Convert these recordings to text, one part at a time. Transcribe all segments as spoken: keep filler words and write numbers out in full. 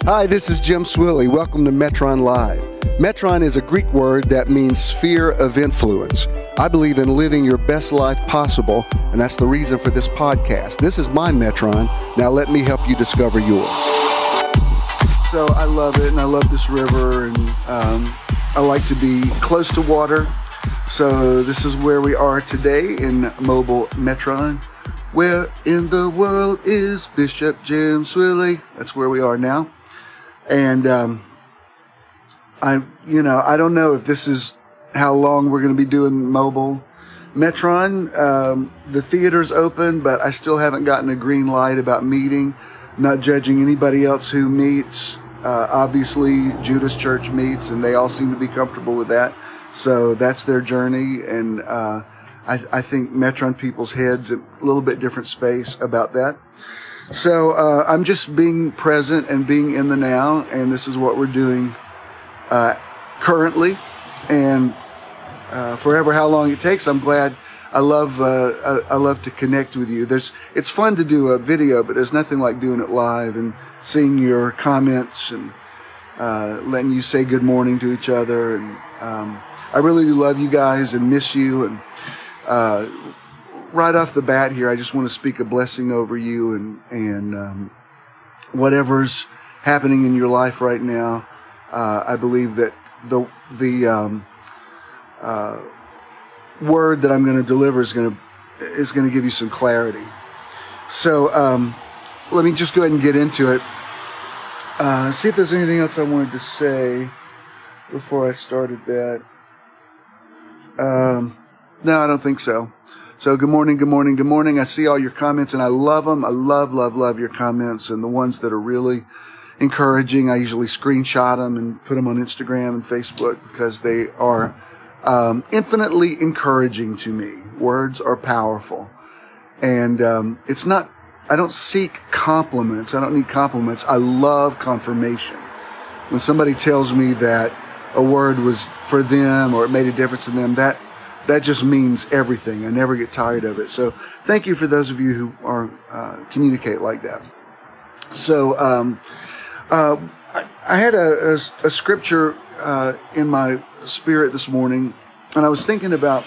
Hi, this is Jim Swilley. Welcome to Metron Live. Metron is a Greek word that means sphere of influence. I believe in living your best life possible, and that's the reason for this podcast. This is my Metron. Now let me help you discover yours. So I love it, and I love this river, and um, I like to be close to water. So this is where we are today in Mobile Metron. Where in the world is Bishop Jim Swilley? That's where we are now. And um, I, you know, I don't know if this is how long we're going to be doing Mobile Metron. Um, the theater's open, but I still haven't gotten a green light about meeting. Not judging anybody else who meets. Uh, obviously, Judas Church meets, and they all seem to be comfortable with that. So that's their journey, and uh, I, I think Metron people's heads a little bit different space about that. So uh, I'm just being present and being in the now, and this is what we're doing uh, currently, and uh, forever how long it takes. I'm glad. I love uh, I, I love to connect with you. There's it's fun to do a video, but there's nothing like doing it live and seeing your comments and uh, letting you say good morning to each other. And um, I really do love you guys and miss you. And uh, right off the bat here, I just want to speak a blessing over you and and um, whatever's happening in your life right now. Uh, I believe that the the um, uh, word that I'm going to deliver is going to is going to give you some clarity. So um, let me just go ahead and get into it. Uh, see if there's anything else I wanted to say before I started that. Um, no, I don't think so. So good morning, good morning, good morning. I see all your comments, and I love them. I love, love, love your comments, and the ones that are really encouraging. I usually screenshot them and put them on Instagram and Facebook because they are um, infinitely encouraging to me. Words are powerful, and um, it's not. I don't seek compliments. I don't need compliments. I love confirmation. When somebody tells me that a word was for them or it made a difference in them, that that just means everything. I never get tired of it. So thank you for those of you who are uh, communicate like that. So um, uh, I, I had a, a, a scripture uh, in my spirit this morning, and I was thinking about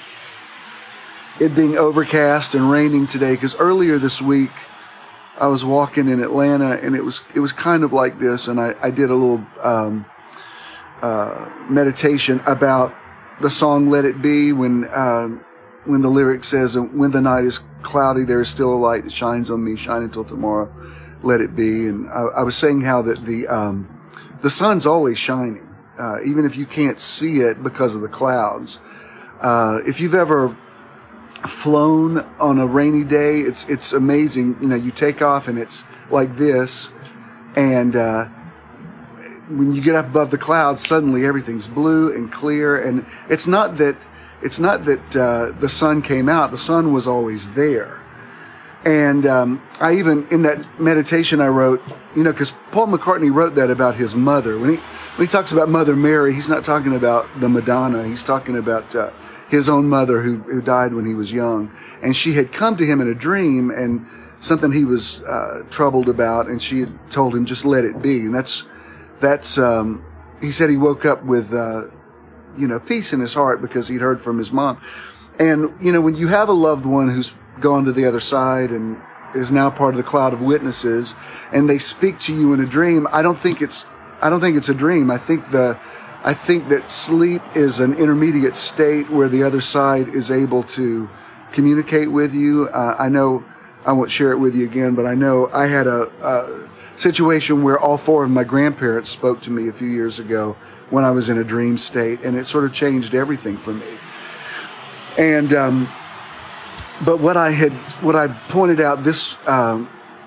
it being overcast and raining today, because earlier this week I was walking in Atlanta, and it was it was kind of like this, and I, I did a little um, uh, meditation about the song "Let It Be," when uh, when the lyric says, "When the night is cloudy, there is still a light that shines on me. Shine until tomorrow. Let it be." And I, I was saying how that the um, the sun's always shining, uh, even if you can't see it because of the clouds. Uh, if you've ever flown on a rainy day, it's it's amazing. You know, you take off and it's like this, and uh, when you get up above the clouds, suddenly everything's blue and clear. And it's not that it's not that uh, the sun came out; the sun was always there. And um, I even in that meditation I wrote, you know, because Paul McCartney wrote that about his mother. When he when he talks about Mother Mary, he's not talking about the Madonna. He's talking about uh, his own mother who, who died when he was young. And she had come to him in a dream, and something he was uh, troubled about, and she had told him, just let it be. And that's, that's um, he said he woke up with, uh, you know, peace in his heart because he'd heard from his mom. And, you know, when you have a loved one who's gone to the other side and is now part of the cloud of witnesses, and they speak to you in a dream, I don't think it's, I don't think it's a dream. I think the, I think that sleep is an intermediate state where the other side is able to communicate with you. Uh, I know, I won't share it with you again, but I know I had a, a situation where all four of my grandparents spoke to me a few years ago when I was in a dream state, and it sort of changed everything for me. And, um, but what I had, what I pointed out this, um,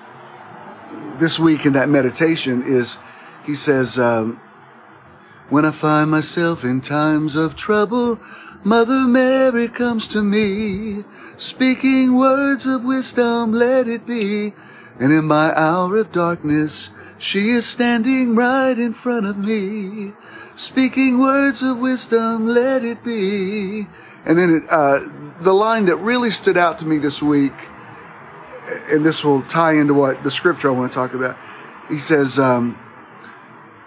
this week in that meditation is, he says, um, when I find myself in times of trouble, Mother Mary comes to me, speaking words of wisdom, let it be. And in my hour of darkness, she is standing right in front of me, speaking words of wisdom, let it be. And then it, uh, the line that really stood out to me this week, and this will tie into what the scripture I want to talk about, he says, um,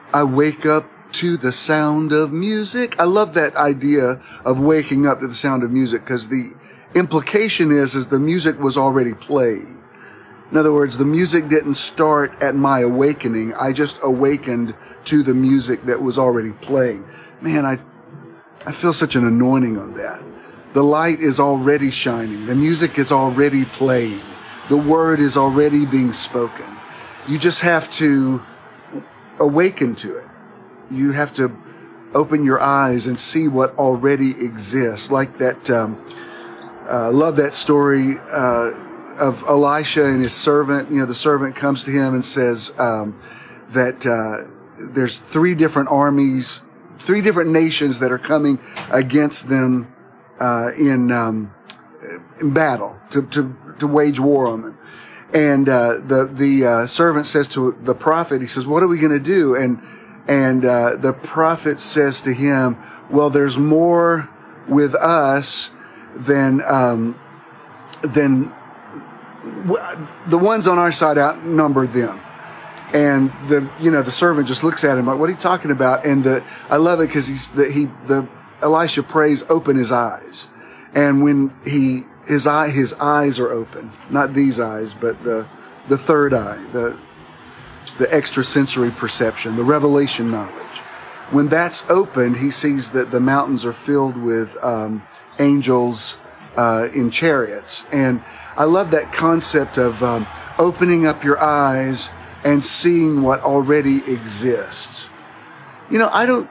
I wake up to the sound of music. I love that idea of waking up to the sound of music, because the implication is, is the music was already played. In other words, the music didn't start at my awakening. I just awakened to the music that was already playing. Man, I, I feel such an anointing on that. The light is already shining. The music is already playing. The word is already being spoken. You just have to awaken to it. You have to open your eyes and see what already exists. Like that, um, uh, love that story, uh, of Elisha and his servant. You know, the servant comes to him and says, um, that, uh, there's three different armies, three different nations that are coming against them, uh, in, um, in battle to, to, to wage war on them. And, uh, the, the, uh, servant says to the prophet, he says, what are we going to do? And, And, uh, the prophet says to him, well, there's more with us than, um, than w- the ones on our side outnumber them. And the, you know, the servant just looks at him like, what are you talking about? And the, I love it because he's, the, he, the, Elisha prays, open his eyes. And when he, his eye, his eyes are open, not these eyes, but the, the third eye, the, the extrasensory perception, the revelation knowledge. When that's opened, he sees that the mountains are filled with um, angels uh, in chariots. And I love that concept of um, opening up your eyes and seeing what already exists. You know, I don't,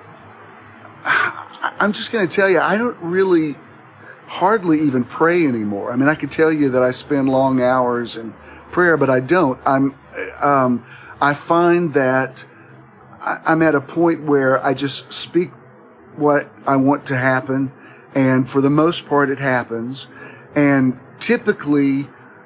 I'm just going to tell you, I don't really hardly even pray anymore. I mean, I could tell you that I spend long hours in prayer, but I don't. I'm, um, I find that I'm at a point where I just speak what I want to happen, and for the most part it happens. And typically,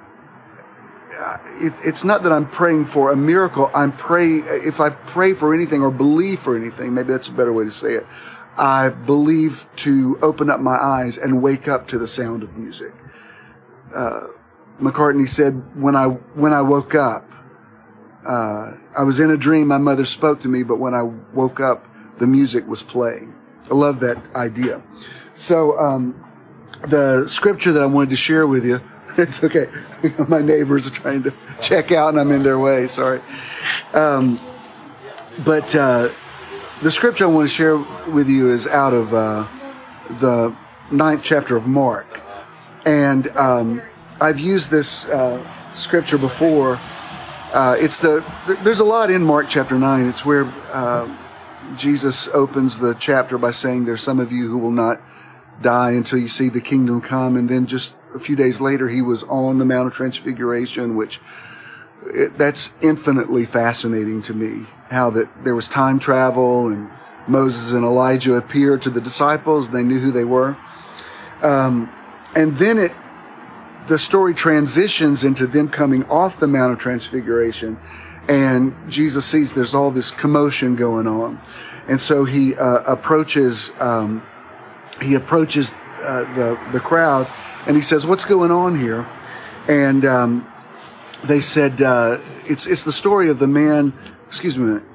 it, it's not that I'm praying for a miracle. I'm praying, if I pray for anything or believe for anything, maybe that's a better way to say it, I believe to open up my eyes and wake up to the sound of music. Uh, McCartney said, when I, when I woke up, Uh, I was in a dream, my mother spoke to me, but when I woke up, the music was playing. I love that idea. So, um, the scripture that I wanted to share with you, it's okay. My neighbors are trying to check out and I'm in their way, sorry. Um, but, uh, the scripture I want to share with you is out of, uh, the ninth chapter of Mark. And, um, I've used this, uh, scripture before. Uh, it's the, there's a lot in Mark chapter nine. It's where, uh, Jesus opens the chapter by saying there's some of you who will not die until you see the kingdom come. And then just a few days later, he was on the Mount of Transfiguration, which it, that's infinitely fascinating to me, how that there was time travel and Moses and Elijah appeared to the disciples. They knew who they were. Um, and then it, the story transitions into them coming off the Mount of Transfiguration, and Jesus sees there's all this commotion going on. And so he uh, approaches um, he approaches uh, the the crowd, and he says, "What's going on here?" And um, they said, uh, "It's it's the story of the man." Excuse me a minute.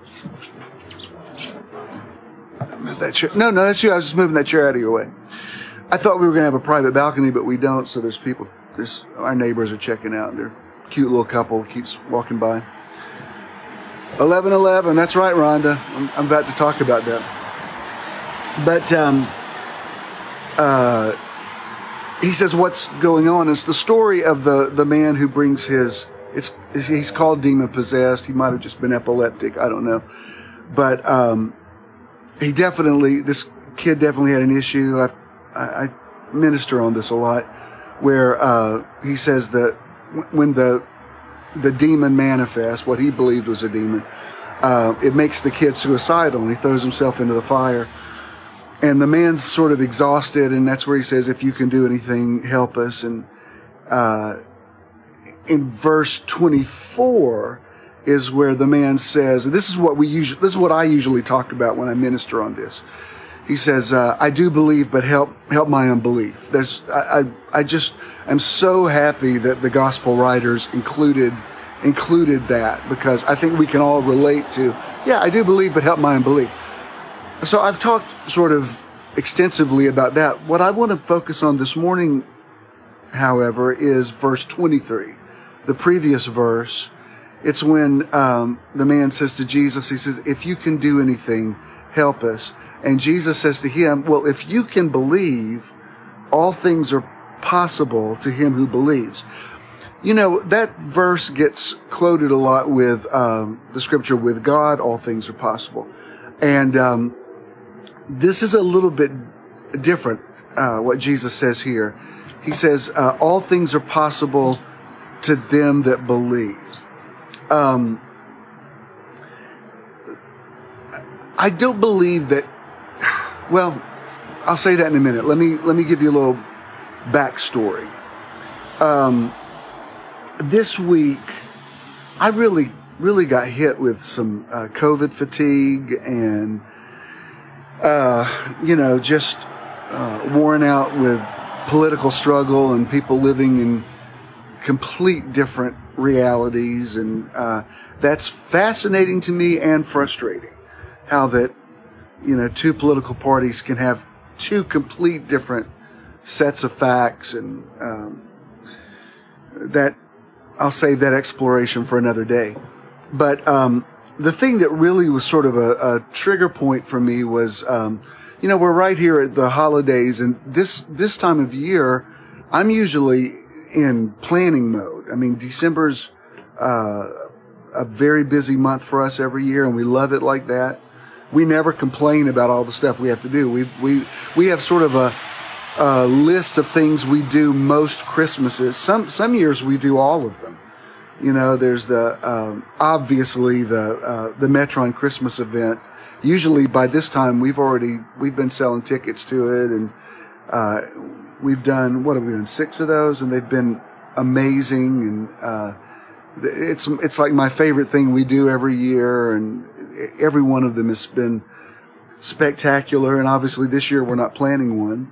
Move that chair. No, no, that's you. I was just moving that chair out of your way. I thought we were going to have a private balcony, but we don't. So there's people. There's, our neighbors are checking out. They're a cute little couple keeps walking by. eleven eleven. That's right, Rhonda. I'm, I'm about to talk about that. But um, uh, he says, what's going on? It's the story of the, the man who brings his, it's, he's called demon possessed. He might have just been epileptic. I don't know. But um, he definitely, this kid definitely had an issue. I've, I, I minister on this a lot. Where uh, he says that when the the demon manifests, what he believed was a demon, uh, it makes the kid suicidal, and he throws himself into the fire. And the man's sort of exhausted, and that's where he says, "If you can do anything, help us." And uh, in verse twenty-four is where the man says, and "This is what we usually, this is what I usually talk about when I minister on this." He says, uh, I do believe, but help, help my unbelief. There's, I, I, I just am so happy that the gospel writers included, included that, because I think we can all relate to Yeah, I do believe, but help my unbelief. So I've talked sort of extensively about that. What I want to focus on this morning, however, is verse twenty-three, the previous verse. It's when um, the man says to Jesus, he says, if you can do anything, help us. And Jesus says to him, well, if you can believe, all things are possible to him who believes. You know, that verse gets quoted a lot with um, the scripture, with God, all things are possible. And um, this is a little bit different, uh, what Jesus says here. He says, uh, all things are possible to them that believe. Um, I don't believe that, well, I'll say that in a minute. Let me, let me give you a little backstory. Um, this week, I really, really got hit with some, uh, COVID fatigue and, uh, you know, just, uh, worn out with political struggle and people living in complete different realities. And, uh, that's fascinating to me and frustrating. How that, you know, two political parties can have two complete different sets of facts, and um, that I'll save that exploration for another day. But um, the thing that really was sort of a, a trigger point for me was, um, you know, we're right here at the holidays, and this this time of year, I'm usually in planning mode. I mean, December's uh, a very busy month for us every year, and we love it like that. We never complain about all the stuff we have to do. We we we have sort of a, a list of things we do most Christmases. Some some years we do all of them. You know, there's the um, obviously the uh, the Metron Christmas event. Usually by this time we've already we've been selling tickets to it, and uh, we've done what have we done six of those, and they've been amazing. And uh, it's it's like my favorite thing we do every year, and every one of them has been spectacular. And obviously this year we're not planning one.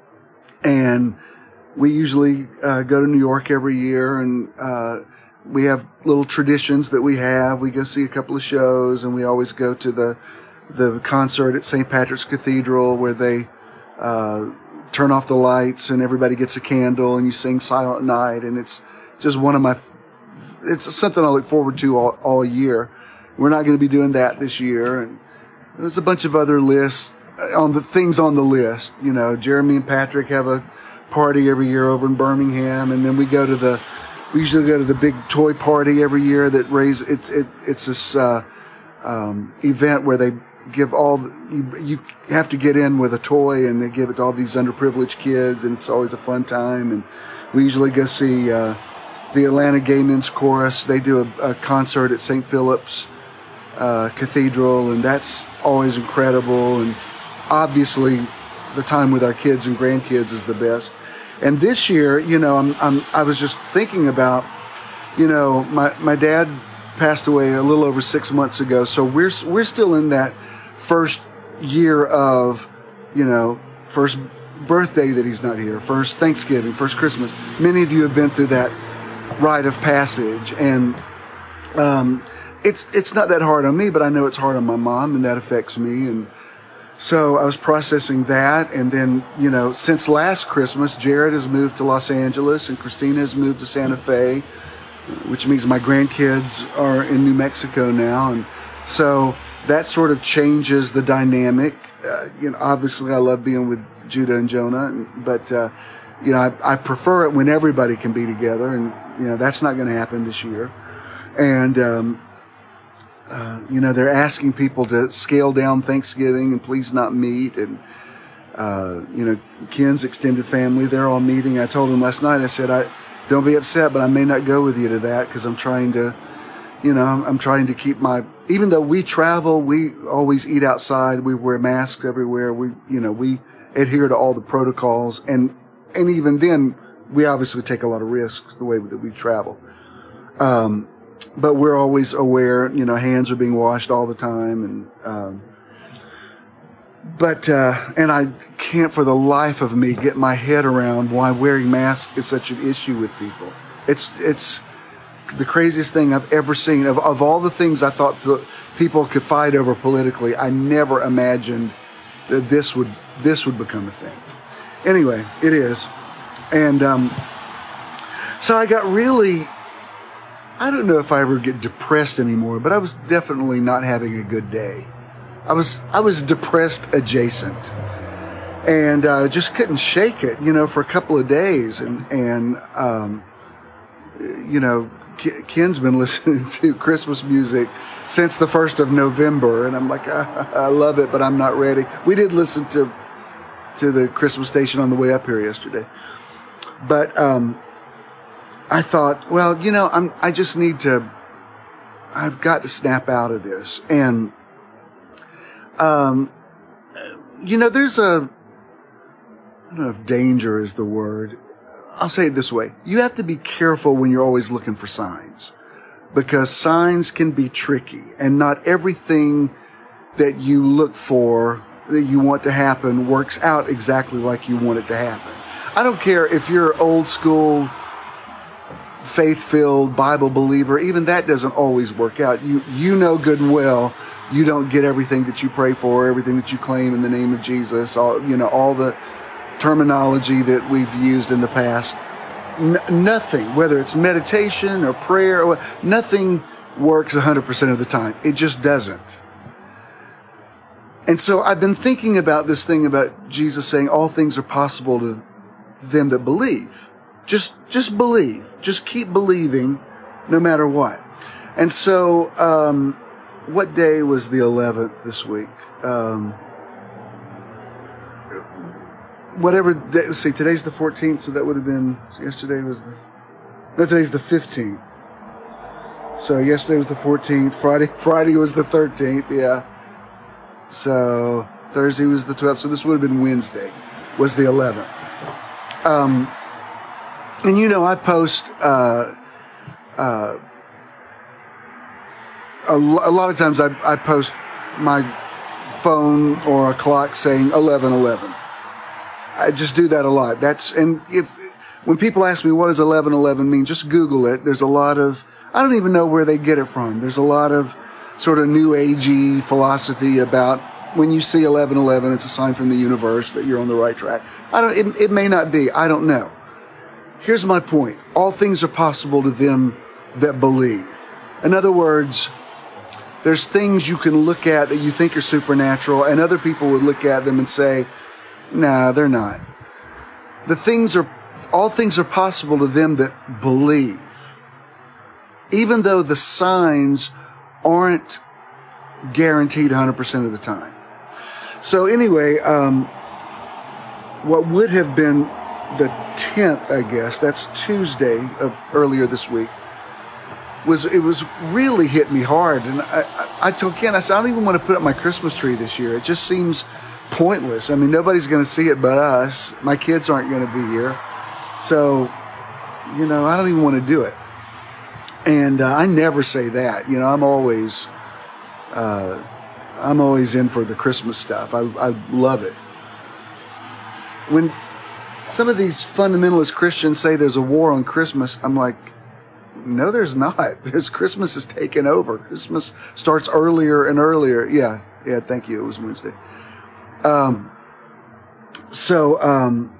And we usually uh, go to New York every year, and uh, we have little traditions that we have. We go see a couple of shows, and we always go to the the concert at Saint Patrick's Cathedral, where they uh, turn off the lights and everybody gets a candle and you sing Silent Night. And it's just one of my, it's something I look forward to all, all year. We're not going to be doing that this year. And there's a bunch of other lists on the things on the list. You know, Jeremy and Patrick have a party every year over in Birmingham. And then we go to the, we usually go to the big toy party every year that raise, it's, it, it's this, uh, um, event where they give all, you, you have to get in with a toy, and they give it to all these underprivileged kids, and it's always a fun time. And we usually go see, uh, the Atlanta Gay Men's Chorus. They do a, a concert at Saint Philip's Uh, Cathedral, and that's always incredible. And obviously the time with our kids and grandkids is the best. And this year, you know, I'm, I'm, I was just thinking about, you know, my, my dad passed away a little over six months ago. So we're, we're still in that first year of, you know, first birthday that he's not here, first Thanksgiving, first Christmas. Many of you have been through that rite of passage, and, um, It's it's not that hard on me, but I know it's hard on my mom, and that affects me. And so I was processing that. And then, you know, since last Christmas, Jared has moved to Los Angeles, and Christina has moved to Santa Fe, which means my grandkids are in New Mexico now. And so that sort of changes the dynamic. Uh, you know, obviously I love being with Judah and Jonah, but, uh, you know, I, I prefer it when everybody can be together. And, you know, that's not going to happen this year. And, um, Uh, you know, they're asking people to scale down Thanksgiving and please not meet. And, uh, you know, Ken's extended family, they're all meeting. I told him last night, I said, I don't be upset, but I may not go with you to that, because I'm trying to, you know, I'm, I'm trying to keep my, even though we travel, we always eat outside. We wear masks everywhere. We, you know, we adhere to all the protocols. And, and even then, we obviously take a lot of risks the way that we travel. Um, But we're always aware, you know, hands are being washed all the time. And, um, but, uh, and I can't for the life of me get my head around why wearing masks is such an issue with people. It's, it's the craziest thing I've ever seen. Of, of all the things I thought people could fight over politically, I never imagined that this would this would become a thing. Anyway, it is. And um, so I got really, I don't know if I ever get depressed anymore, but I was definitely not having a good day. I was I was depressed adjacent. And uh, just couldn't shake it, you know, for a couple of days. And, and um, you know, Ken's been listening to Christmas music since the first of November. And I'm like, I, I love it, but I'm not ready. We did listen to to the Christmas station on the way up here yesterday. But um, I thought, well, you know, I'm, I just need to, I've got to snap out of this. And, um, you know, there's a, I don't know if danger is the word. I'll say it this way. You have to be careful when you're always looking for signs, because signs can be tricky, and not everything that you look for, that you want to happen, works out exactly like you want it to happen. I don't care if you're old school, faith-filled Bible believer, even that doesn't always work out. You, you know good and well you don't get everything that you pray for, everything that you claim in the name of Jesus, all, you know, all the terminology that we've used in the past. N- nothing, whether it's meditation or prayer, or nothing works one hundred percent of the time. It just doesn't. And so I've been thinking about this thing about Jesus saying all things are possible to them that believe. Just, just believe. Just keep believing no matter what. And so, um, what day was the eleventh this week? Um, whatever day, let's see, today's the fourteenth, so that would have been, yesterday was the, no, today's the fifteenth. So yesterday was the fourteenth, Friday, Friday was the thirteenth, yeah. So Thursday was the twelfth, so this would have been Wednesday, was the eleventh. Um, and you know, I post, uh, uh, a, a lot of times I, I post my phone or a clock saying eleven eleven. I just do that a lot. That's, and if, when people ask me what does eleven eleven mean, just Google it. There's a lot of, I don't even know where they get it from. There's a lot of sort of new agey philosophy about when you see eleven eleven, it's a sign from the universe that you're on the right track. I don't, it, it may not be. I don't know. Here's my point. All things are possible to them that believe. In other words, there's things you can look at that you think are supernatural, and other people would look at them and say, nah, they're not. The things are, all things are possible to them that believe. Even though the signs aren't guaranteed one hundred percent of the time. So anyway, um, what would have been the tenth, I guess, that's Tuesday of earlier this week, was, it was really hit me hard. And I, I, I told Ken, I said, I don't even want to put up my Christmas tree this year. It just seems pointless. I mean, nobody's going to see it but us. My kids aren't going to be here. So, you know, I don't even want to do it. And uh, I never say that. You know, I'm always, uh, I'm always in for the Christmas stuff. I, I love it. When some of these fundamentalist Christians say there's a war on Christmas, I'm like, no, there's not. There's Christmas is taken over. Christmas starts earlier and earlier. Yeah, yeah. Thank you. It was Wednesday. Um. So, um.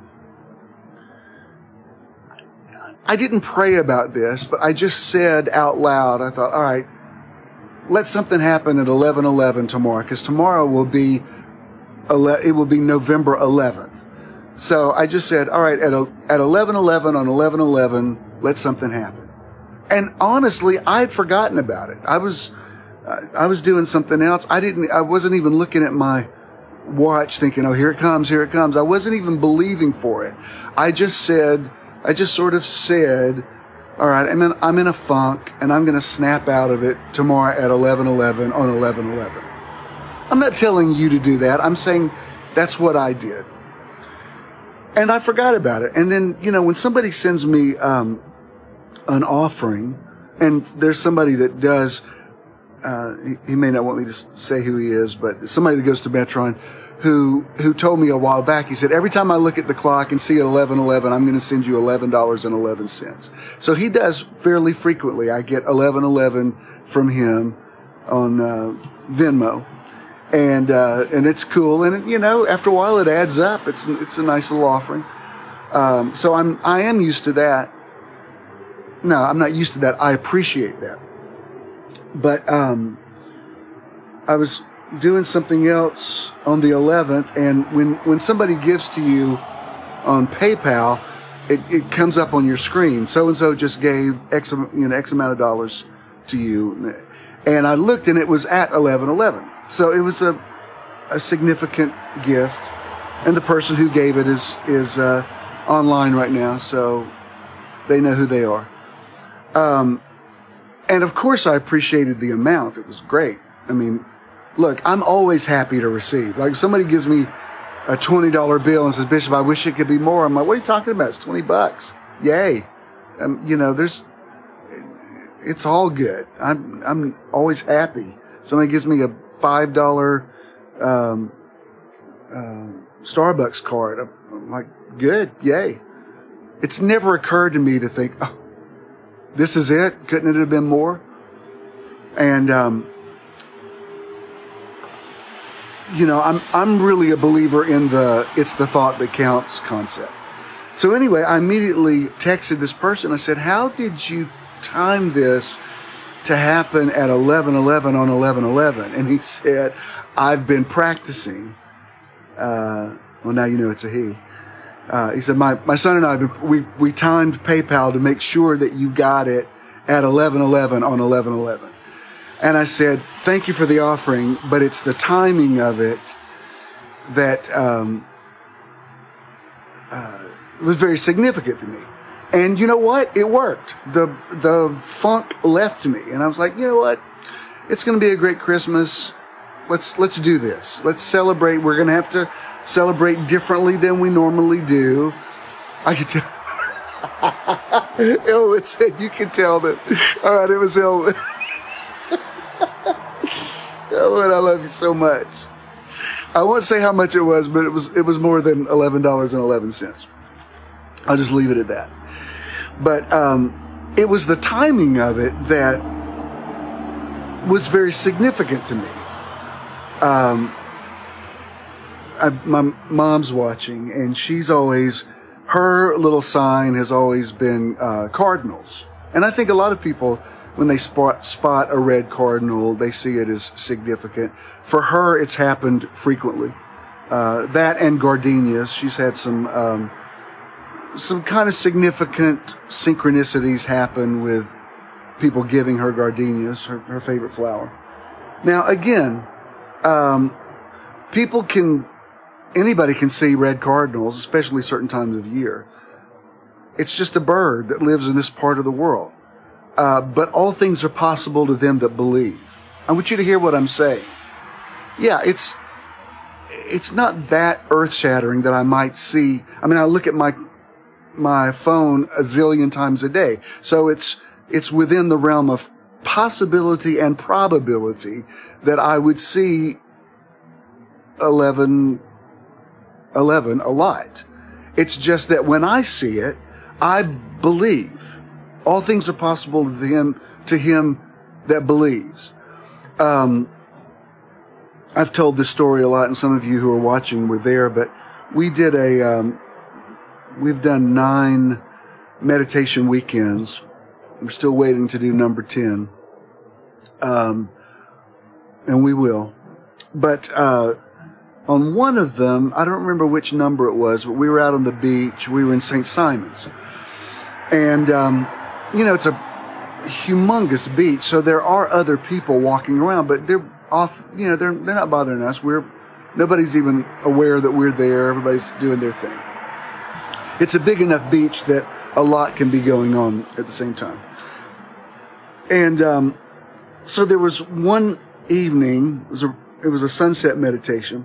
I didn't pray about this, but I just said out loud, I thought, all right, let something happen at eleven eleven tomorrow, because tomorrow will be, it will be November eleventh. So I just said, all right, at at eleven eleven on eleven eleven, let something happen. And honestly, I'd forgotten about it. I was, I was doing something else. I didn't, I wasn't even looking at my watch thinking, oh, here it comes, here it comes. I wasn't even believing for it. I just said, I just sort of said, all right, I'm in, I'm in a funk, and I'm going to snap out of it tomorrow at eleven eleven on eleven eleven. I'm not telling you to do that. I'm saying that's what I did. And I forgot about it. And then, you know, when somebody sends me um, an offering, and there's somebody that does, uh, he, he may not want me to say who he is, but somebody that goes to Metron, who who told me a while back, he said, every time I look at the clock and see eleven eleven, I'm going to send you eleven dollars and eleven cents. So he does fairly frequently. I get eleven eleven from him on uh, Venmo. And, uh, and it's cool. And, it, you know, after a while it adds up. It's, it's a nice little offering. Um, so I'm, I am used to that. No, I'm not used to that. I appreciate that. But, um, I was doing something else on the eleventh. And when, when somebody gives to you on PayPal, it, it comes up on your screen. So-and-so just gave X, you know, X amount of dollars to you. And I looked and it was at eleven eleven. So it was a, a significant gift, and the person who gave it is is uh, online right now, so they know who they are. Um, and of course, I appreciated the amount. It was great. I mean, look, I'm always happy to receive. Like if somebody gives me a twenty dollar bill and says, "Bishop, I wish it could be more." I'm like, "What are you talking about? It's twenty bucks. Yay!" Um, you know, there's. It's all good. I'm I'm always happy. Somebody gives me a five dollar um, uh, Starbucks card. I'm like, good, yay. It's never occurred to me to think, oh, this is it? Couldn't it have been more? And, um, you know, I'm I'm really a believer in the it's the thought that counts concept. So anyway, I immediately texted this person. I said, how did you time this to happen at eleven eleven on eleven eleven? And he said, I've been practicing. Uh, well, now you know it's a he. Uh, he said, my, my son and I, we, we timed PayPal to make sure that you got it at eleven eleven on eleven eleven. And I said, thank you for the offering, but it's the timing of it that um, uh, was very significant to me. And you know what? It worked. The the funk left me, and I was like, you know what? It's going to be a great Christmas. Let's let's do this. Let's celebrate. We're going to have to celebrate differently than we normally do. I could tell. Oh, it's you can tell that. All right, it was Elwood. Elwood, I love you so much. I won't say how much it was, but it was it was more than eleven dollars and eleven cents. I'll just leave it at that. But um, it was the timing of it that was very significant to me. Um, I, my mom's watching, and she's always, her little sign has always been uh, cardinals. And I think a lot of people, when they spot, spot a red cardinal, they see it as significant. For her, it's happened frequently. Uh, that and gardenias. She's had some... Um, some kind of significant synchronicities happen with people giving her gardenias, her, her favorite flower. Now, again, um, people can, anybody can see red cardinals, especially certain times of year. It's just a bird that lives in this part of the world. Uh, but all things are possible to them that believe. I want you to hear what I'm saying. Yeah, it's, it's not that earth-shattering that I might see. I mean, I look at my my phone a zillion times a day. So it's, it's within the realm of possibility and probability that I would see eleven eleven a lot. It's just that when I see it, I believe. All things are possible to him, to him that believes. Um, I've told this story a lot, and some of you who are watching were there, but we did a, um, We've done nine meditation weekends. We're still waiting to do number ten. Um, and we will. But, uh, on one of them, I don't remember which number it was, but we were out on the beach. We were in Saint Simons. And, um, you know, it's a humongous beach, so there are other people walking around, but they're off, you know, they're, they're not bothering us. We're, nobody's even aware that we're there. Everybody's doing their thing. It's a big enough beach that a lot can be going on at the same time. And um, so there was one evening, it was, a, it was a sunset meditation,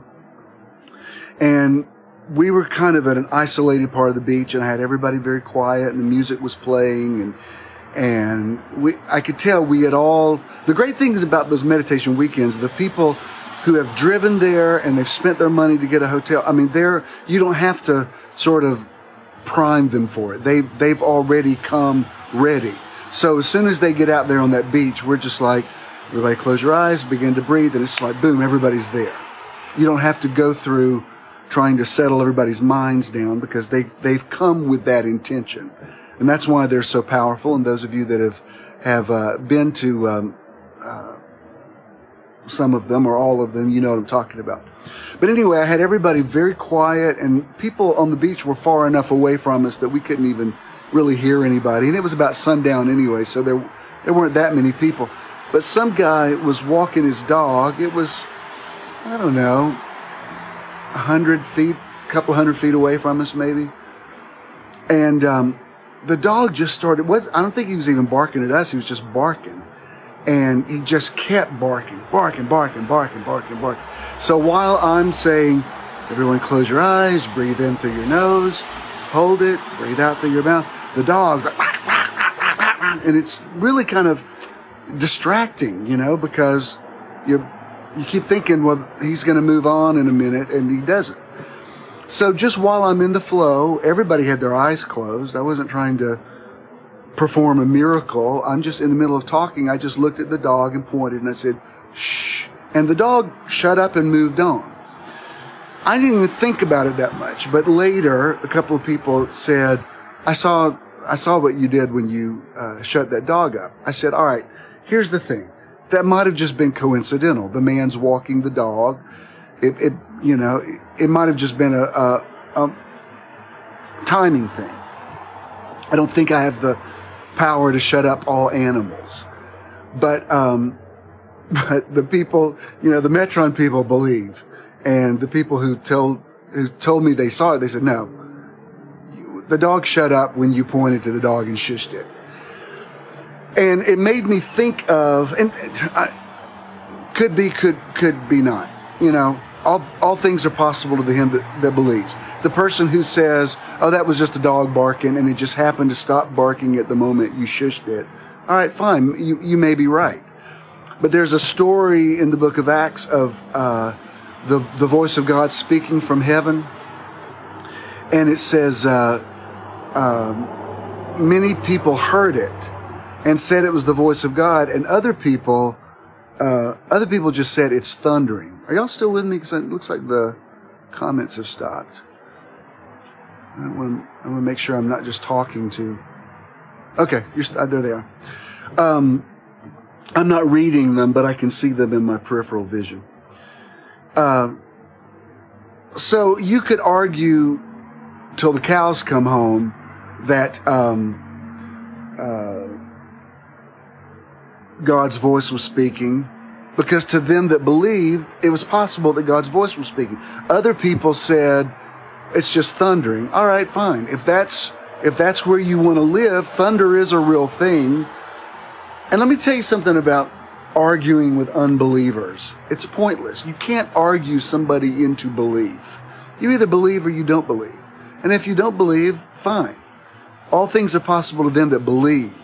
and we were kind of at an isolated part of the beach, and I had everybody very quiet, and the music was playing, and and we I could tell we had all, the great things about those meditation weekends, the people who have driven there and they've spent their money to get a hotel, I mean, they're, you don't have to sort of prime them for it. They, they've already come ready. So as soon as they get out there on that beach, we're just like, Everybody close your eyes, begin to breathe, and it's like, boom, everybody's there. You don't have to go through trying to settle everybody's minds down because they, they've come with that intention. And that's why they're so powerful. And those of you that have, have uh, been to um, uh, some of them or all of them, you know what I'm talking about. But anyway, I had everybody very quiet, and people on the beach were far enough away from us that we couldn't even really hear anybody. And it was about sundown anyway, so there, there weren't that many people. But some guy was walking his dog. It was, I don't know, a hundred feet, a couple hundred feet away from us maybe. And um, the dog just started, was I don't think he was even barking at us. He was just barking. And he just kept barking, barking, barking, barking, barking, barking. So while I'm saying, everyone close your eyes, breathe in through your nose, hold it, breathe out through your mouth, the dog's like, and it's really kind of distracting, you know, because you you keep thinking, well, he's going to move on in a minute, and he doesn't. So just while I'm in the flow, everybody had their eyes closed. I wasn't trying to perform a miracle. I'm just in the middle of talking. I just looked at the dog and pointed, and I said, shh. And the dog shut up and moved on. I didn't even think about it that much. But later, a couple of people said, I saw I saw what you did when you uh, shut that dog up. I said, all right, here's the thing. That might have just been coincidental. The man's walking the dog. It, it you know, it, it might have just been a, a, a timing thing. I don't think I have the power to shut up all animals. But, um, but the people, you know, the Metron people believe. And the people who told, who told me they saw it, they said, no, the dog shut up when you pointed to the dog and shushed it. And it made me think of, and I, could be, could, could be not, you know, all, all things are possible to the him that, that believes. The person who says, oh, that was just a dog barking and it just happened to stop barking at the moment you shushed it. All right, fine. You, you may be right. But there's a story in the book of Acts of, uh, the, the voice of God speaking from heaven. And it says, uh, um, many people heard it and said it was the voice of God, and other people, uh, other people just said it's thundering. Are y'all still with me? Because it looks like the comments have stopped. I want to, I want to make sure I'm not just talking to. Okay, you're st- there. They are. Um, I'm not reading them, but I can see them in my peripheral vision. Uh, so you could argue till the cows come home that um, uh, God's voice was speaking, because to them that believe, it was possible that God's voice was speaking. Other people said, it's just thundering. All right, fine. If that's, if that's where you want to live, thunder is a real thing. And let me tell you something about arguing with unbelievers. It's pointless. You can't argue somebody into belief. You either believe or you don't believe. And if you don't believe, fine. All things are possible to them that believe.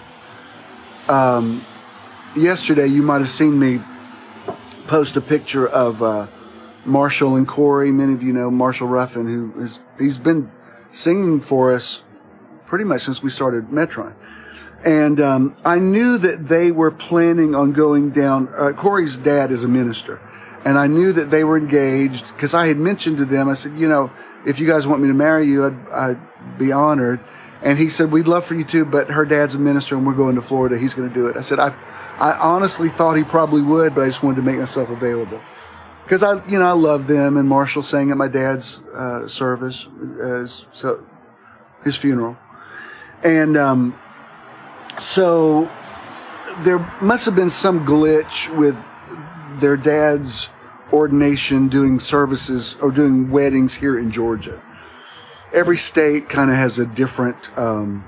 Um, yesterday, you might have seen me post a picture of uh, Marshall and Corey. Many of you know Marshall Ruffin, who is, he's been singing for us pretty much since we started Metron. And um, I knew that they were planning on going down. Uh, Corey's dad is a minister. And I knew that they were engaged because I had mentioned to them, I said, you know, if you guys want me to marry you, I'd, I'd be honored. And he said, we'd love for you to, but her dad's a minister and we're going to Florida. He's going to do it. I said, I, I honestly thought he probably would, but I just wanted to make myself available. Because I, you know, I love them, and Marshall sang at my dad's uh, service, uh, so his funeral. And um, so there must have been some glitch with their dad's ordination doing services or doing weddings here in Georgia. Every state kind of has a different, um,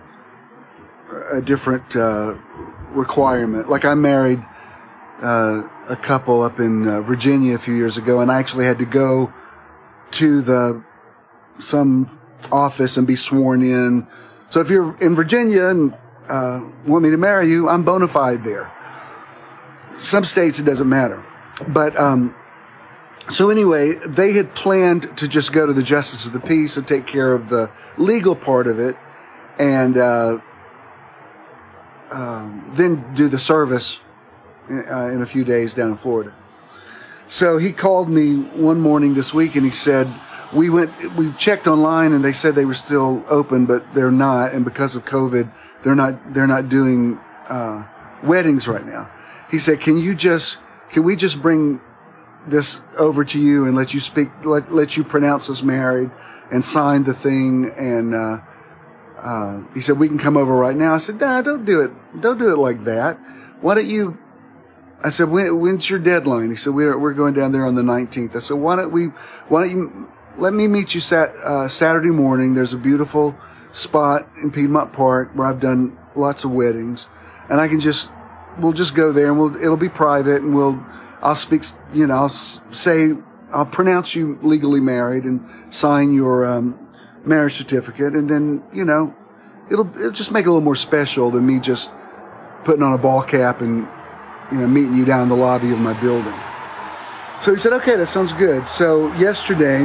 a different uh, requirement. Like I married uh, a couple up in uh, Virginia a few years ago, and I actually had to go to the some office and be sworn in. So if you're in Virginia and uh, want me to marry you, I'm bona fide there. Some states it doesn't matter, but. Um, So anyway, they had planned to just go to the Justice of the Peace and take care of the legal part of it, and uh, um, then do the service uh, in a few days down in Florida. So he called me one morning this week and he said, we went, we checked online and they said they were still open, but they're not. And because of COVID, they're not, they're not doing, uh, weddings right now. He said, can you just, can we just bring this over to you and let you speak, let, let you pronounce us married and sign the thing? And, uh, uh, he said, we can come over right now. I said, nah, don't do it. Don't do it like that. Why don't you, I said, when, when's your deadline? He said, we're, we're going down there on the nineteenth. I said, why don't we, why don't you, let me meet you sat, uh, Saturday morning. There's a beautiful spot in Piedmont Park where I've done lots of weddings, and I can just, we'll just go there and we'll, it'll be private and we'll, I'll speak, you know, I'll say, I'll pronounce you legally married and sign your, um, marriage certificate. And then, you know, it'll, it'll just make it a little more special than me just putting on a ball cap and, you know, meeting you down in the lobby of my building. So he said, okay, that sounds good. So yesterday,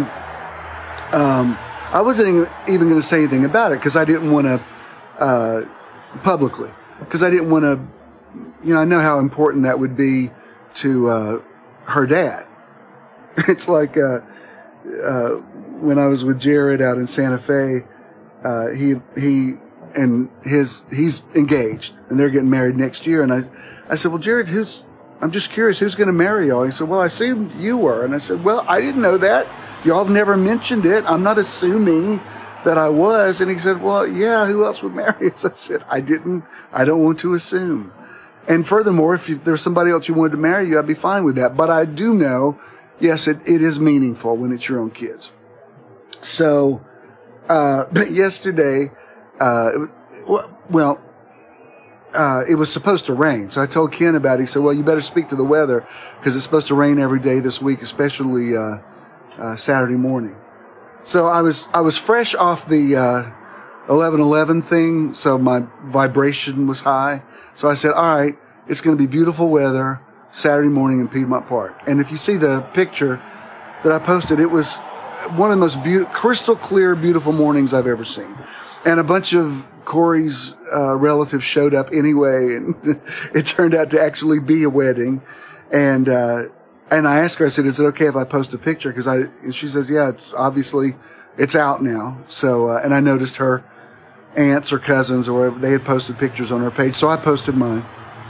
um, I wasn't even going to say anything about it because I didn't want to, uh, publicly, because I didn't want to, you know, I know how important that would be to, uh, her dad. It's like, uh, uh, when I was with Jared out in Santa Fe, uh, he, he, and his, he's engaged and they're getting married next year. And I, I said, well, Jared, who's, I'm just curious, who's going to marry y'all? He said, well, I assumed you were. And I said, well, I didn't know that. Y'all have never mentioned it. I'm not assuming that I was. And he said, well, yeah, who else would marry us? I said, I didn't, I don't want to assume. And furthermore, if, if there's somebody else you wanted to marry you, I'd be fine with that. But I do know, yes, it, it is meaningful when it's your own kids. So, uh, but yesterday, uh, well, uh, it was supposed to rain. So I told Ken about it. He said, well, you better speak to the weather because it's supposed to rain every day this week, especially, uh, uh, Saturday morning. So I was, I was fresh off the, uh, eleven eleven thing. So my vibration was high. So I said, all right, it's going to be beautiful weather Saturday morning in Piedmont Park. And if you see the picture that I posted, it was one of the most beautiful, crystal clear, beautiful mornings I've ever seen. And a bunch of Corey's uh, relatives showed up anyway, and it turned out to actually be a wedding. And uh, and I asked her, I said, "Is it okay if I post a picture?" Because I, and she says, "Yeah, it's obviously it's out now." So, uh, and I noticed her aunts or cousins or whatever, they had posted pictures on her page, so I posted mine.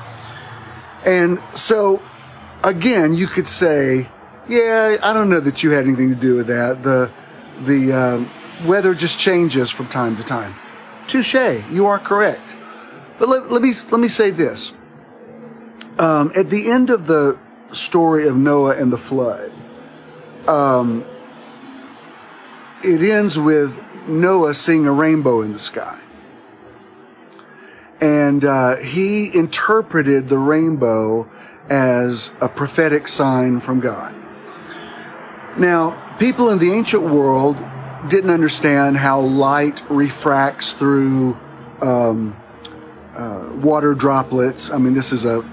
And so, again, you could say, yeah, I don't know that you had anything to do with that. The the um, weather just changes from time to time. Touché, you are correct. But let, let me let me say this. Um, at the end of the story of Noah and the flood, um, it ends with Noah seeing a rainbow in the sky. And uh, he interpreted the rainbow as a prophetic sign from God. Now, people in the ancient world didn't understand how light refracts through um, uh, water droplets. I mean, this is a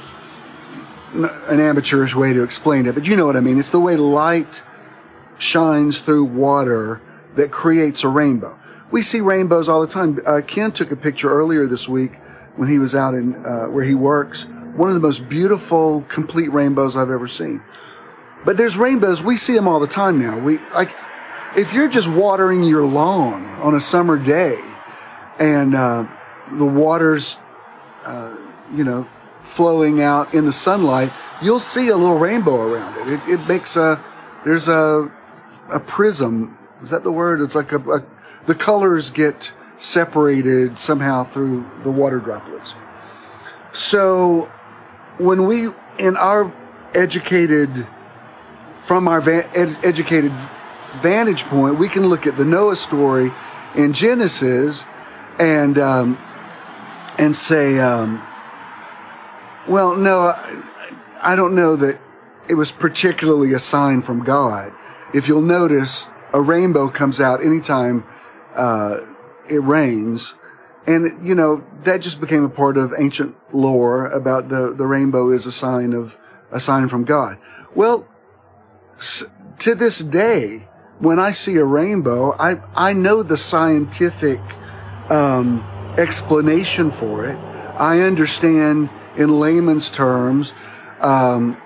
an amateurish way to explain it, but you know what I mean. It's the way light shines through water that creates a rainbow. We see rainbows all the time. Uh, Ken took a picture earlier this week when he was out in uh, where he works. One of the most beautiful, complete rainbows I've ever seen. But there's rainbows, we see them all the time now. We like, if you're just watering your lawn on a summer day and uh, the water's, uh, you know, flowing out in the sunlight, you'll see a little rainbow around it. It, it makes a, there's a, a prism. Is that the word? It's like a, a, the colors get separated somehow through the water droplets. So when we, in our educated, from our va- ed- educated vantage point, we can look at the Noah story in Genesis and, um, and say, um, well, no, I, I don't know that it was particularly a sign from God. If you'll notice, a rainbow comes out anytime uh, it rains. And, you know, that just became a part of ancient lore about the, the rainbow is a sign of, a sign from God. Well, s- to this day, when I see a rainbow, I, I know the scientific um, explanation for it. I understand in layman's terms, um,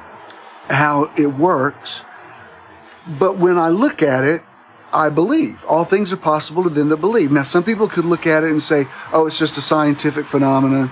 how it works. But when I look at it, I believe. All things are possible to them that believe. Now, some people could look at it and say, oh, it's just a scientific phenomenon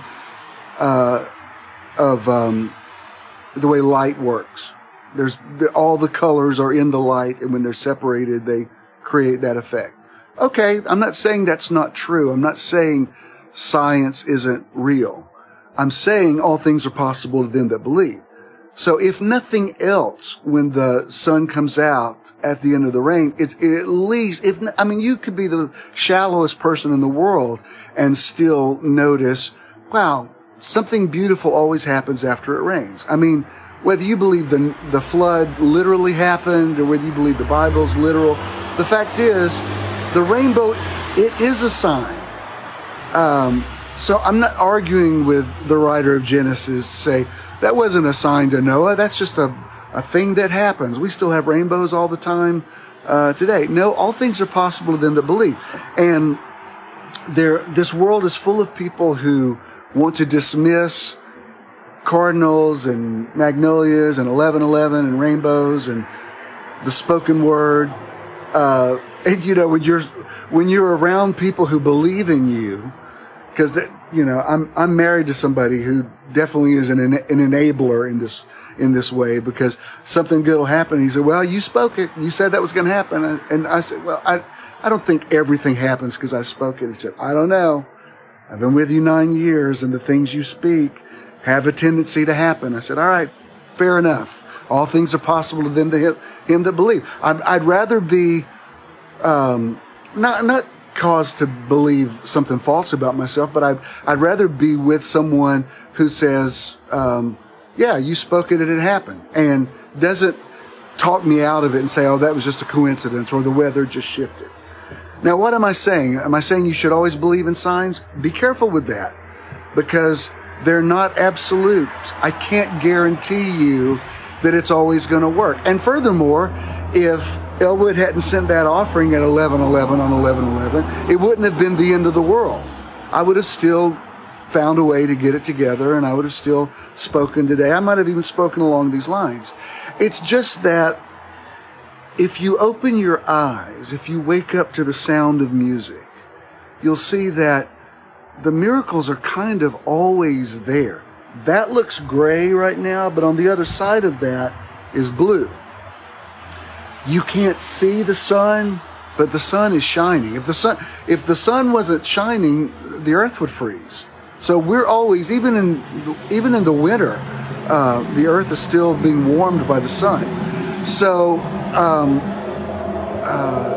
uh, of um, the way light works. There's all the colors are in the light, and when they're separated, they create that effect. Okay, I'm not saying that's not true. I'm not saying science isn't real. I'm saying all things are possible to them that believe. So if nothing else, when the sun comes out at the end of the rain, it's it at least, if, I mean, you could be the shallowest person in the world and still notice, wow, something beautiful always happens after it rains. I mean, whether you believe the, the flood literally happened or whether you believe the Bible's literal, the fact is, the rainbow, it is a sign. Um, so I'm not arguing with the writer of Genesis to say, that wasn't a sign to Noah. That's just a, a thing that happens. We still have rainbows all the time uh, today. No, all things are possible to them that believe. And there, this world is full of people who want to dismiss cardinals and magnolias and eleven eleven and rainbows and the spoken word. Uh, and, you know, when you're when you're around people who believe in you, because that, you know, I'm I'm married to somebody who definitely is an an enabler in this in this way, because something good will happen. He said, "Well, you spoke it. You said that was going to happen." And, and I said, "Well, I I don't think everything happens because I spoke it." He said, "I don't know. I've been with you nine years, and the things you speak have a tendency to happen." I said, "All right, fair enough. All things are possible to them that him that believe." I'd, I'd rather be um, not not. cause to believe something false about myself, but I'd, I'd rather be with someone who says, um, yeah, you spoke it and it happened, and doesn't talk me out of it and say, oh, that was just a coincidence or the weather just shifted. Now, what am I saying? Am I saying you should always believe in signs? Be careful with that, because they're not absolutes. I can't guarantee you that it's always going to work. And furthermore, if Elwood hadn't sent that offering at eleven eleven on eleven eleven, it wouldn't have been the end of the world. I would have still found a way to get it together, and I would have still spoken today. I might have even spoken along these lines. It's just that if you open your eyes, if you wake up to the sound of music, you'll see that the miracles are kind of always there. That looks gray right now, but on the other side of that is blue. You can't see the sun, but the sun is shining. If the sun, if the sun wasn't shining, the earth would freeze. So we're always, even in even in the winter, uh, the earth is still being warmed by the sun. So, um, uh,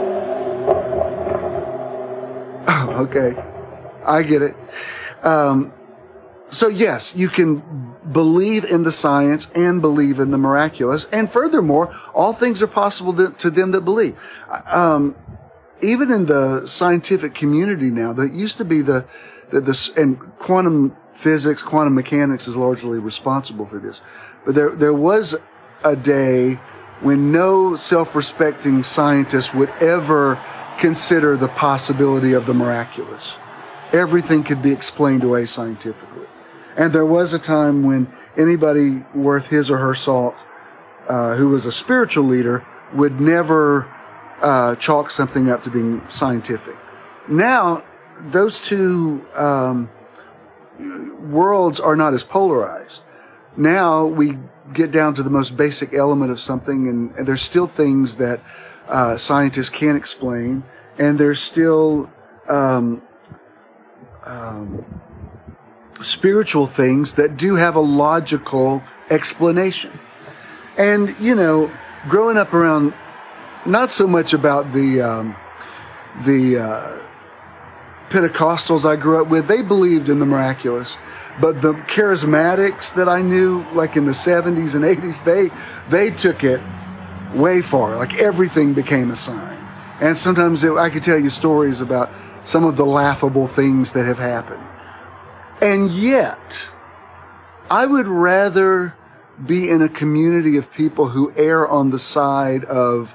okay, I get it. Um, so yes, you can believe in the science and believe in the miraculous. And furthermore, all things are possible to them that believe. Um, even in the scientific community now, there used to be the, the, the, and quantum physics, quantum mechanics is largely responsible for this. But there, there was a day when no self-respecting scientist would ever consider the possibility of the miraculous. Everything could be explained away scientifically. And there was a time when anybody worth his or her salt, uh, who was a spiritual leader, would never uh, chalk something up to being scientific. Now, those two um, worlds are not as polarized. Now we get down to the most basic element of something, and, and there's still things that uh, scientists can't explain, and there's still um, um, spiritual things that do have a logical explanation. And, you know, growing up around, not so much about the, um, the, uh, Pentecostals I grew up with, they believed in the miraculous, but the charismatics that I knew, like in the seventies and eighties, they, they took it way far. Like everything became a sign. And sometimes it, I could tell you stories about some of the laughable things that have happened. And yet, I would rather be in a community of people who err on the side of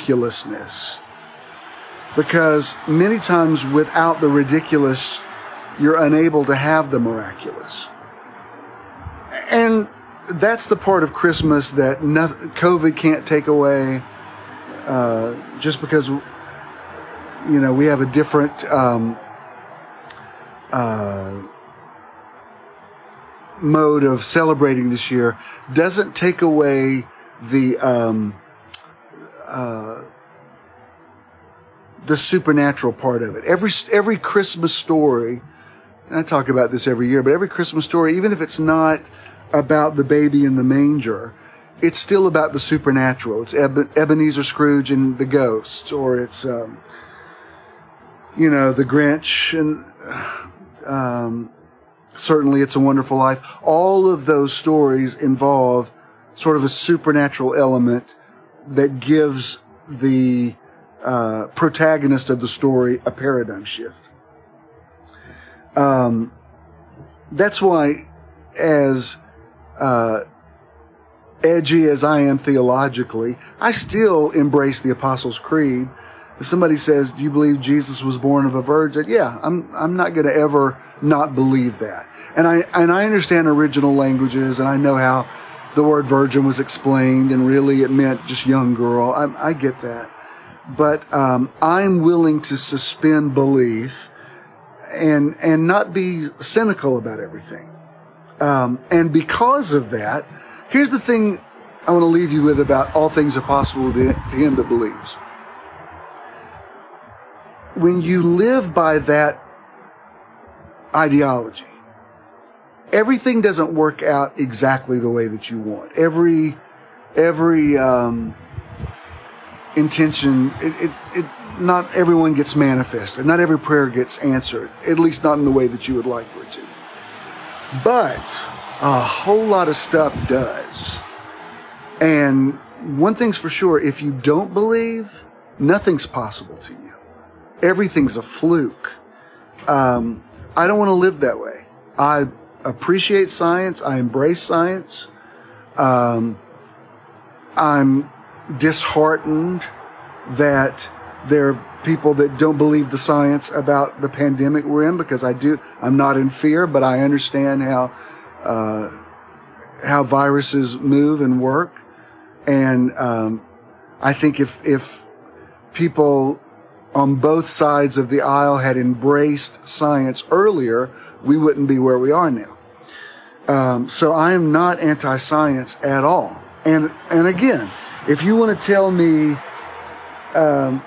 ridiculousness. Because many times without the ridiculous you're unable to have the miraculous. And that's the part of Christmas that no, COVID can't take away, uh, just because, you know, we have a different um, uh, mode of celebrating this year, doesn't take away the um, uh, the supernatural part of it. Every every Christmas story, and I talk about this every year, but every Christmas story, even if it's not about the baby in the manger, it's still about the supernatural. It's Ebe- Ebenezer Scrooge and the ghosts, or it's um, you know, the Grinch, and um, certainly It's a Wonderful Life. All of those stories involve sort of a supernatural element that gives the uh, protagonist of the story a paradigm shift. Um, that's why, as uh, edgy as I am theologically, I still embrace the Apostles' Creed. If somebody says, "Do you believe Jesus was born of a virgin?" Yeah, I'm I'm not going to ever not believe that. And I and I understand original languages, and I know how the word virgin was explained, and really it meant just young girl. I, I get that. But um, I'm willing to suspend belief and and not be cynical about everything. Um, and because of that, here's the thing I want to leave you with about all things are possible to, to him that believes. When you live by that ideology, everything doesn't work out exactly the way that you want. Every every um, intention, it, it, it, not everyone gets manifested. Not every prayer gets answered, at least not in the way that you would like for it to. But a whole lot of stuff does. And one thing's for sure, if you don't believe, nothing's possible to you. Everything's a fluke. Um, I don't want to live that way. I appreciate science. I embrace science. Um, I'm disheartened that there are people that don't believe the science about the pandemic we're in, because I do. I'm not in fear, but I understand how uh, how viruses move and work. And um, I think if if people on both sides of the aisle had embraced science earlier, we wouldn't be where we are now. Um, so I am not anti-science at all. And and again, if you want to tell me, um,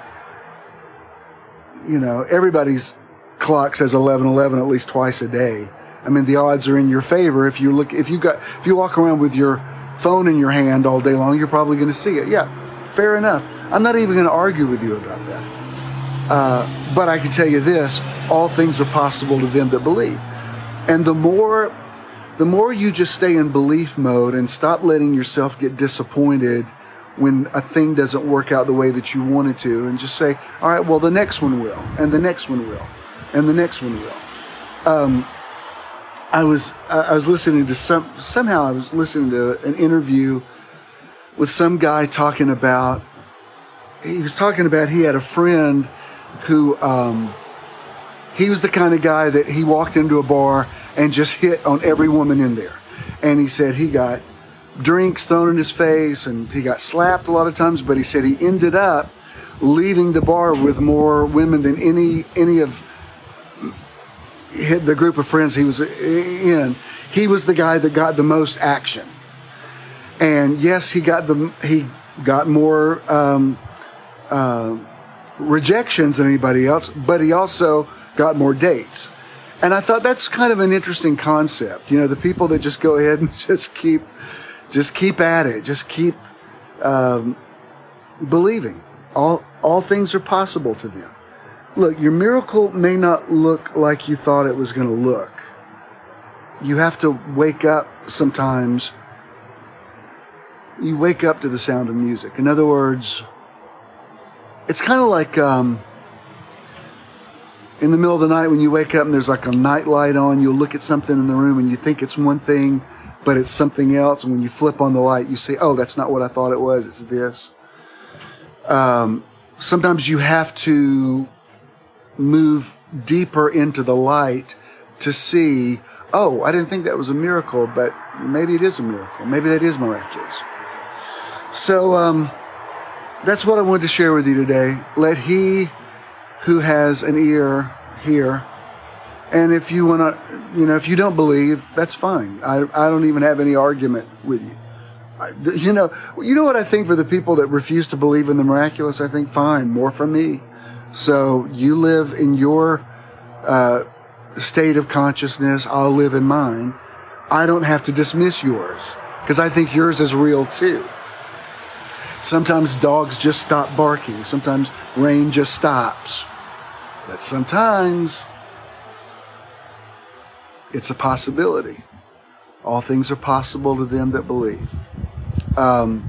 you know, everybody's clock says eleven eleven at least twice a day. I mean, the odds are in your favor. If you look, if you got, if you walk around with your phone in your hand all day long, you're probably going to see it. Yeah, fair enough. I'm not even going to argue with you about that. Uh, but I can tell you this: all things are possible to them that believe. And the more, the more you just stay in belief mode and stop letting yourself get disappointed when a thing doesn't work out the way that you want it to, and just say, all right, well, the next one will, and the next one will, and the next one will. Um, I was I was listening to some somehow I was listening to an interview with some guy talking about. He was talking about he had a friend who um, he was the kind of guy that he walked into a bar and just hit on every woman in there, and he said he got drinks thrown in his face and he got slapped a lot of times, but he said he ended up leaving the bar with more women than any any of the group of friends he was in. He was the guy that got the most action, and yes, he got the he got more um, uh, rejections than anybody else, but he also got more dates. And I thought that's kind of an interesting concept. You know, the people that just go ahead and just keep just keep at it, just keep um, believing. All all things are possible to them. Look, your miracle may not look like you thought it was going to look. You have to wake up sometimes. You wake up to the sound of music. In other words, it's kind of like um, in the middle of the night when you wake up and there's like a night light on, you'll look at something in the room and you think it's one thing, but it's something else. And when you flip on the light, you say, oh, that's not what I thought it was. It's this. Um, sometimes you have to move deeper into the light to see, oh, I didn't think that was a miracle, but maybe it is a miracle. Maybe that is miraculous. So um, that's what I wanted to share with you today. Let he who has an ear hear. And if you want to, you know, if you don't believe, that's fine. I, I don't even have any argument with you. I, you know, you know what I think for the people that refuse to believe in the miraculous? I think, fine, more for me. So you live in your uh, state of consciousness. I'll live in mine. I don't have to dismiss yours because I think yours is real too. Sometimes dogs just stop barking. Sometimes rain just stops. But sometimes it's a possibility. All things are possible to them that believe. Um,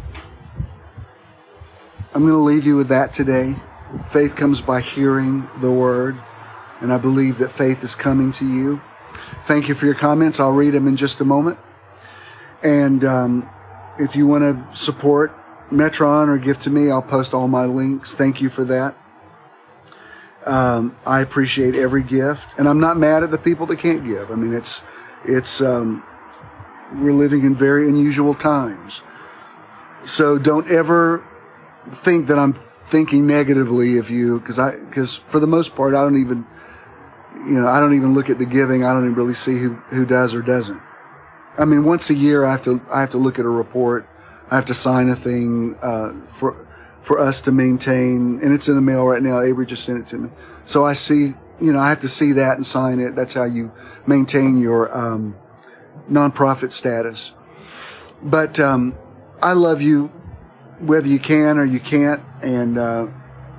I'm going to leave you with that today. Faith comes by hearing the word, and I believe that faith is coming to you. Thank you for your comments. I'll read them in just a moment. And um, if you want to support Metron or give to me, I'll post all my links. Thank you for that. Um, I appreciate every gift, and I'm not mad at the people that can't give. I mean, it's, it's, um, we're living in very unusual times. So don't ever think that I'm thinking negatively of you, because I, because for the most part, I don't even, you know, I don't even look at the giving. I don't even really see who, who does or doesn't. I mean, once a year, I have to, I have to look at a report. I have to sign a thing, uh, for, for us to maintain, and it's in the mail right now. Avery just sent it to me. So I see, you know, I have to see that and sign it. That's how you maintain your um, nonprofit status. But um, I love you whether you can or you can't, and uh,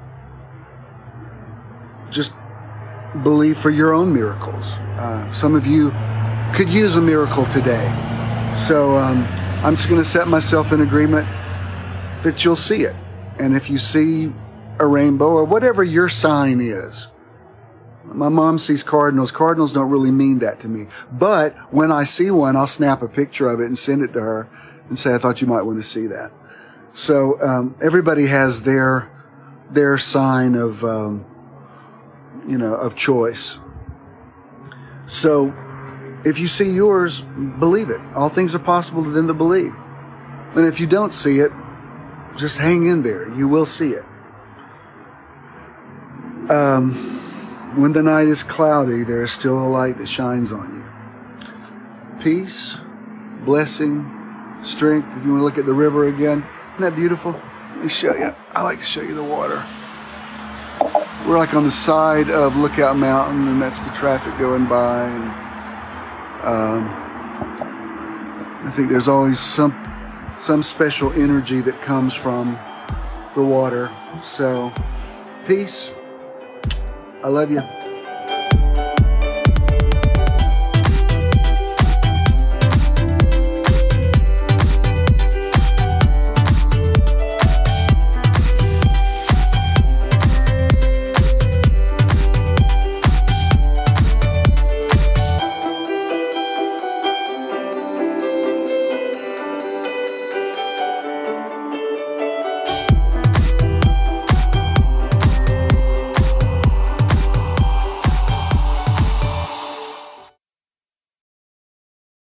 just believe for your own miracles. Uh, some of you could use a miracle today. So um, I'm just going to set myself in agreement that you'll see it. And if you see a rainbow or whatever your sign is, my mom sees cardinals. Cardinals don't really mean that to me. But when I see one, I'll snap a picture of it and send it to her and say, I thought you might want to see that. So um, everybody has their their sign of, um, you know, of choice. So if you see yours, believe it. All things are possible to them that believe. And if you don't see it, just hang in there. You will see it. Um, when the night is cloudy, there is still a light that shines on you. Peace, blessing, strength. If you want to look at the river again, isn't that beautiful? Let me show you. I like to show you the water. We're like on the side of Lookout Mountain, and that's the traffic going by. And um, I think there's always some some special energy that comes from the water. So, peace. I love you.